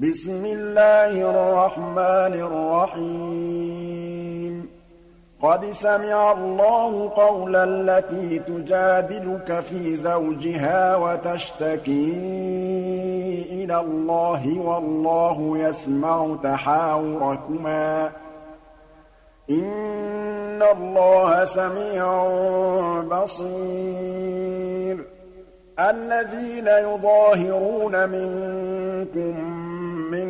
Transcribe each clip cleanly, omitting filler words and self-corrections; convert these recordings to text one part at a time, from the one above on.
بسم الله الرحمن الرحيم قد سمع الله قول التي تجادلك في زوجها وتشتكي إلى الله والله يسمع تحاوركما إن الله سميع بصير الذين يظاهرون منكم من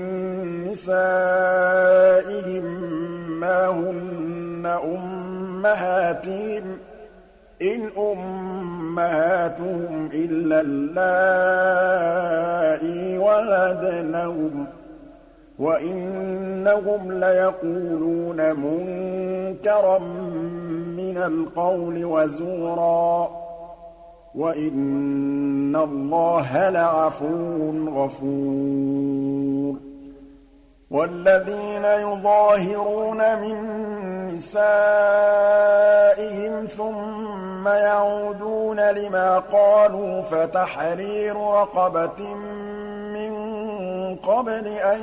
نسائهم ما هن أمهاتهم إن أمهاتهم إلا اللائي ولدنهم وإنهم ليقولون منكرا من القول وزورا وإن الله لعفو غفور والذين يظاهرون من نسائهم ثم يعودون لما قالوا فتحرير رقبة من قبل أن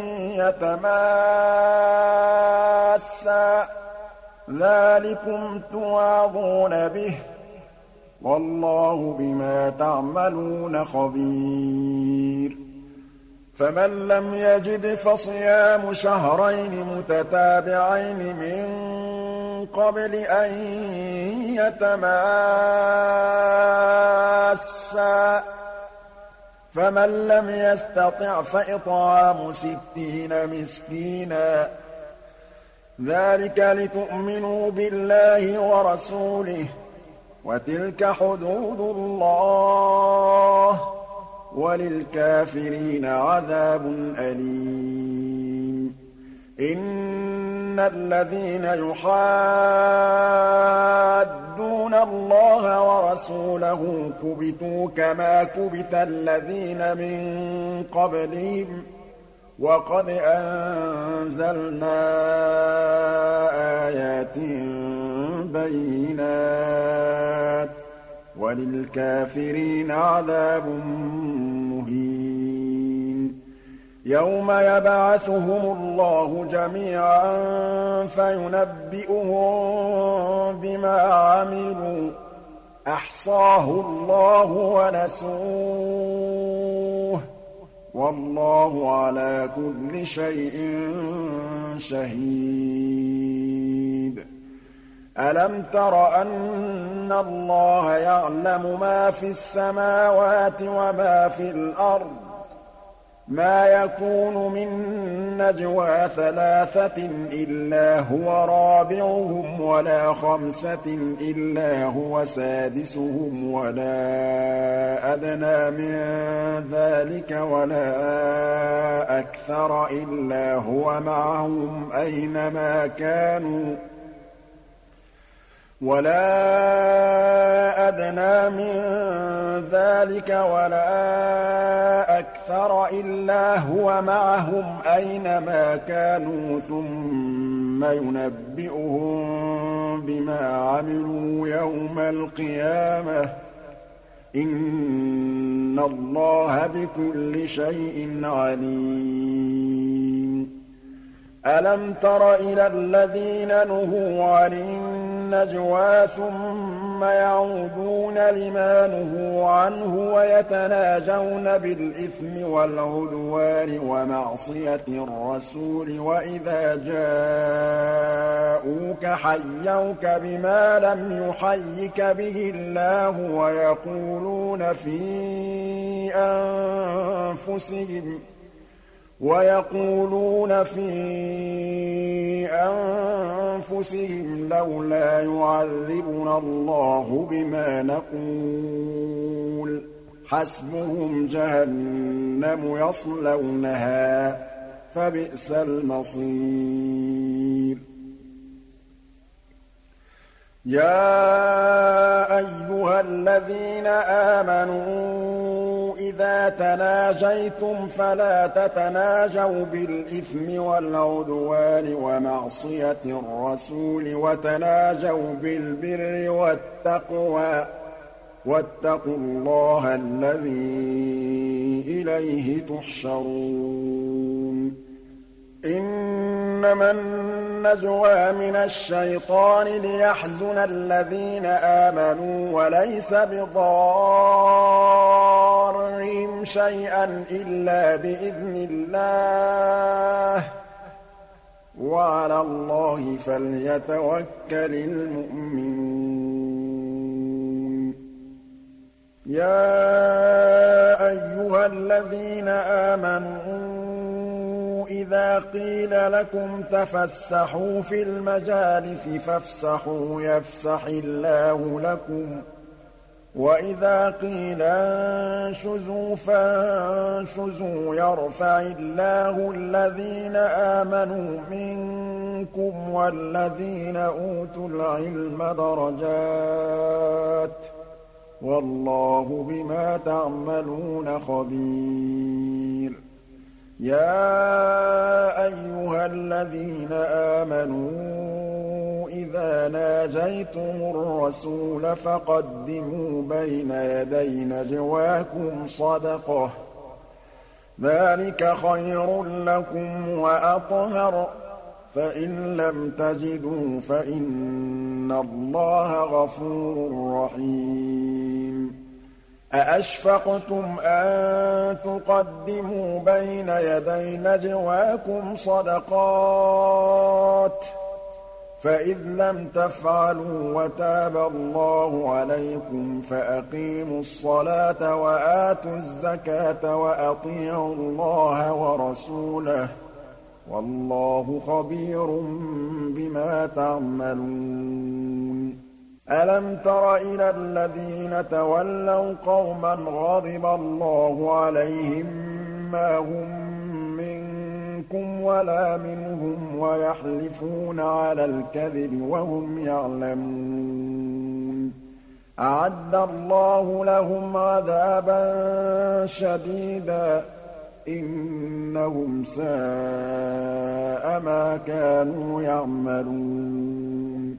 يتماسا ذلكم توعظون به والله بما تعملون خبير فمن لم يجد فصيام شهرين متتابعين من قبل أن يتماسا فمن لم يستطع فإطعام 60 مسكينا ذلك لتؤمنوا بالله ورسوله وتلك حدود الله وللكافرين عذاب أليم إن الذين يحادون الله ورسوله كبتوا كما كبت الذين من قبلهم وقد أنزلنا آيات بينات وللكافرين عذاب مهين يوم يبعثهم الله جميعا فينبئهم بما عملوا أحصاه الله ونسوه والله على كل شيء شهيد ألم تر أن الله يعلم ما في السماوات وما في الأرض ما يكون من نجوى 3 إلا هو رابعهم ولا 5 إلا هو سادسهم ولا أدنى من ذلك ولا أكثر إلا هو معهم أينما كانوا ولا أدنى من ذلك ولا أكثر إلا هو معهم أينما كانوا ثم ينبئهم بما عملوا يوم القيامة إن الله بكل شيء عليم ألم تر إلى الذين نهوا عن النجوى ثم يعودون لما نهوا عنه ويتناجون بالإثم والعدوان ومعصية الرسول وإذا جاءوك حيوك بما لم يحيك به الله ويقولون في أنفسهم لولا يعذبنا الله بما نقول حسبهم جهنم يصلونها فبئس المصير يا أيها الذين آمنوا إذا تناجيتم فلا تتناجوا بالإثم والعدوان ومعصية الرسول وتناجوا بالبر والتقوى واتقوا الله الذي إليه تحشرون إِنَّمَا النَّجْوَىٰ مِنَ الشَّيْطَانِ لِيَحْزُنَ الَّذِينَ آمَنُوا وَلَيْسَ بِضَارِّهِمْ شَيْئًا إِلَّا بِإِذْنِ اللَّهِ ۚ وَعَلَى اللَّهِ فَلْيَتَوَكَّلِ الْمُؤْمِنُونَ يَا أَيُّهَا الَّذِينَ آمَنُوا إِذَا قِيلَ لَكُمْ تَفَسَّحُوا فِي الْمَجَالِسِ فَافْسَحُوا يَفْسَحِ اللَّهُ لَكُمْ ۖ وَإِذَا قِيلَ انشُزُوا فَانشُزُوا يَرْفَعِ اللَّهُ الَّذِينَ آمَنُوا مِنكُمْ وَالَّذِينَ أُوتُوا الْعِلْمَ دَرَجَاتٍ ۚ وَاللَّهُ بِمَا تَعْمَلُونَ خَبِيرٌ يَا أَيُّهَا الَّذِينَ آمَنُوا إِذَا نَاجَيْتُمُ الرَّسُولَ فَقَدِّمُوا بَيْنَ يَدَيْ نَجْوَاكُمْ صَدَقَةً ۚ ذَٰلِكَ خَيْرٌ لَّكُمْ وَأَطْهَرُ ۚ فَإِن لَّمْ تَجِدُوا فَإِنَّ اللَّهَ غَفُورٌ رَّحِيمٌ أَأَشْفَقْتُمْ أَن تُقَدِّمُوا بَيْنَ يَدَيْ نَجْوَاكُمْ صَدَقَاتٍ ۚ فَإِذْ لَمْ تَفْعَلُوا وَتَابَ اللَّهُ عَلَيْكُمْ فَأَقِيمُوا الصَّلَاةَ وَآتُوا الزَّكَاةَ وَأَطِيعُوا اللَّهَ وَرَسُولَهُ ۚ وَاللَّهُ خَبِيرٌ بِمَا تَعْمَلُونَ أَلَمْ تَرَ إِلَى الَّذِينَ تَوَلَّوْا قَوْمًا غَضِبَ اللَّهُ عَلَيْهِم مَّا هُم مِّنكُمْ وَلَا مِنْهُمْ وَيَحْلِفُونَ عَلَى الْكَذِبِ وَهُمْ يَعْلَمُونَ أَعَدَّ اللَّهُ لَهُمْ عَذَابًا شَدِيدًا ۖ إِنَّهُمْ سَاءَ مَا كَانُوا يَعْمَلُونَ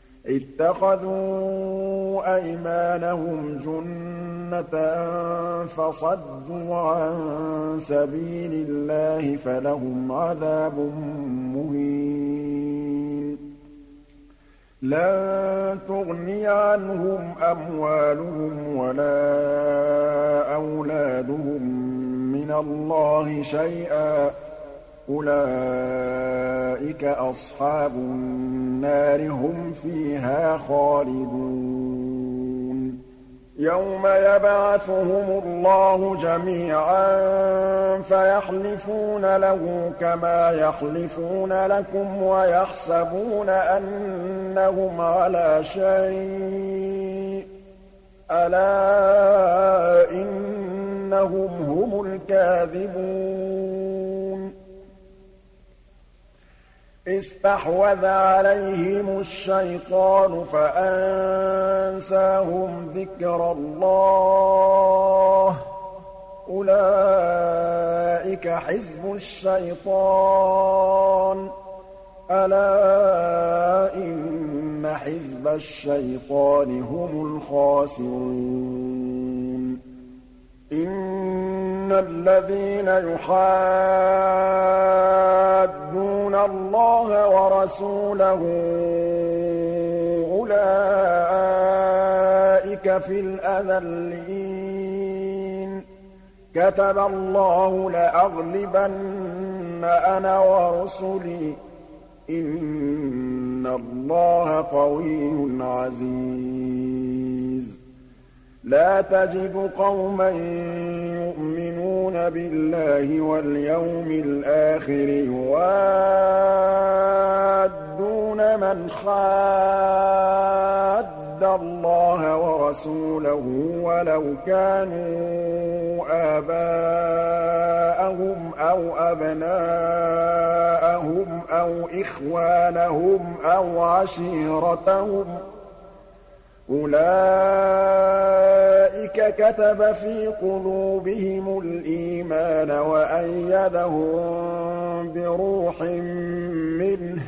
اتَّخَذُوا أَيْمَانَهُمْ جُنَّةً فَصَدُّوا عَن سَبِيلِ اللَّهِ فَلَهُمْ عَذَابٌ مُّهِينٌ لَّن تُغْنِيَ عَنْهُمْ أَمْوَالُهُمْ وَلَا أَوْلَادُهُم مِّنَ اللَّهِ شَيْئًا ۚ أُولَٰئِكَ أَصْحَابُ النَّارِ ۖ هُمْ فِيهَا خَالِدُونَ يَوْمَ يَبْعَثُهُمُ اللَّهُ جَمِيعًا فَيَحْلِفُونَ لَهُ كَمَا يَحْلِفُونَ لَكُمْ وَيَحْسَبُونَ أَنَّهُمْ عَلَىٰ شَيْءٍ ۚ أَلَا إِنَّهُمْ هُمُ الْكَاذِبُونَ اسْتَحْوَذَ عَلَيْهِمُ الشَّيْطَانُ فَأَنسَاهُمْ ذِكْرَ اللَّهِ ۚ أُولَٰئِكَ حِزْبُ الشَّيْطَانِ ۚ أَلَا إِنَّ حِزْبَ الشَّيْطَانِ هُمُ الْخَاسِرُونَ إِنَّ الَّذِينَ يُحَادُّونَ اللَّهَ وَرَسُولَهُ أُولَٰئِكَ فِي الْأَذَلِّينَ كَتَبَ اللَّهُ لَأَغْلِبَنَّ أَنَا وَرُسُلِي ۚ إِنَّ اللَّهَ قَوِيٌّ عَزِيزٌ لَّا تَجِدُ قَوْمًا يُؤْمِنُونَ بِاللَّهِ وَالْيَوْمِ الْآخِرِ يُوَادُّونَ مَنْ حَادَّ اللَّهَ وَرَسُولَهُ وَلَوْ كَانُوا آبَاءَهُمْ أَوْ أَبْنَاءَهُمْ أَوْ إِخْوَانَهُمْ أَوْ عَشِيرَتَهُمْ ۚ أُولَٰئِكَ كَتَبَ فِي قُلُوبِهِمُ الْإِيمَانَ وَأَيَّدَهُم بِرُوحٍ مِّنْهُ ۖ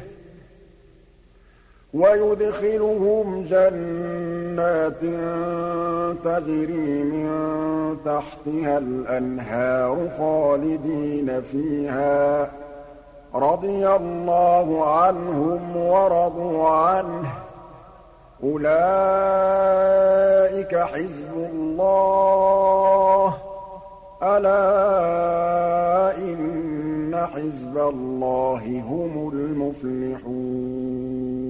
وَيُدْخِلُهُمْ جَنَّاتٍ تَجْرِي مِن تَحْتِهَا الْأَنْهَارُ خَالِدِينَ فِيهَا ۚ رَضِيَ اللَّهُ عَنْهُمْ وَرَضُوا عَنْهُ ۚ أُولَٰئِكَ حِزْبُ اللَّهِ ۚ أَلَا إِنَّ حِزْبَ اللَّهِ هُمُ الْمُفْلِحُونَ